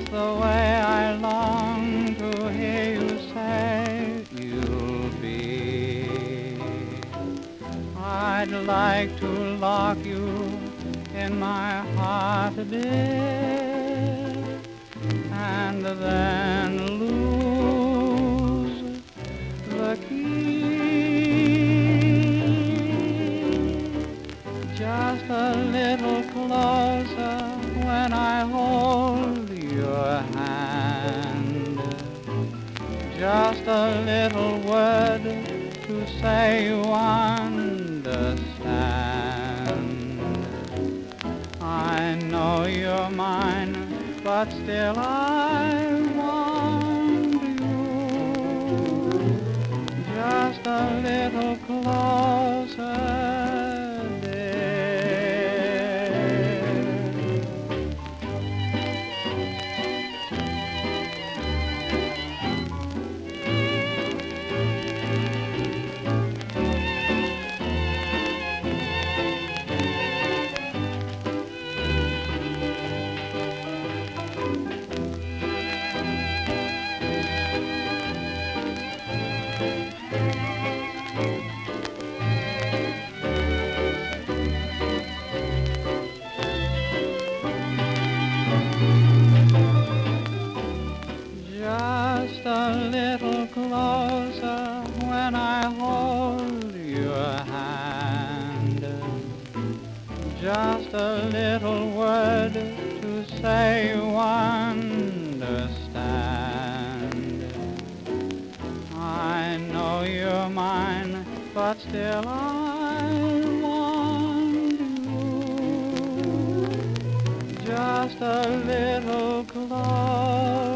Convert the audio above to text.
Just the way I long to hear you say you'll be. I'd like to lock you in my heart, dear, and then lose the key. Just a little closer when I hold your hand. Just a little word to say you understand. I know you're mine, but still I want you. Just a little closer, just a little closer when I hold your hand. Just a little word to say you understand. I know you're mine, but still I want you. Just a little closer.